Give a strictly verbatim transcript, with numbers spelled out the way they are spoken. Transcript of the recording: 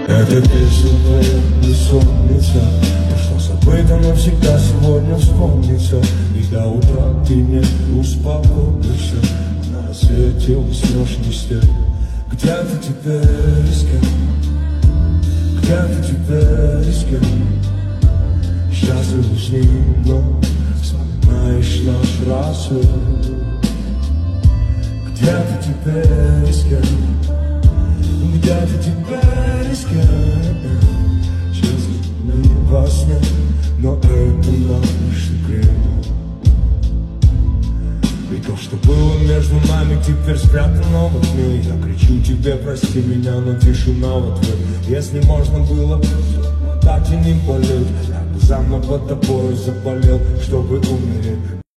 Эта песня твоя бессонница, прошло забыто, но всегда сегодня вспомнится. И до утра ты не успокоишься, на рассвете уснешь не с тем. Где ты теперь, с кем? Где ты теперь, с кем? Счастлив с ним, но вспоминаешь наш рассвет. Где ты теперь, с кем? Где ты теперь, с кем? Счастлив мы во сне, но это наш секрет. И то, что было между нами, теперь спрятано во тьме. Я кричу тебе, прости меня, но тишина в ответ. Если можно было, так и не болеть, я бы заново тобой заболел, чтобы умереть.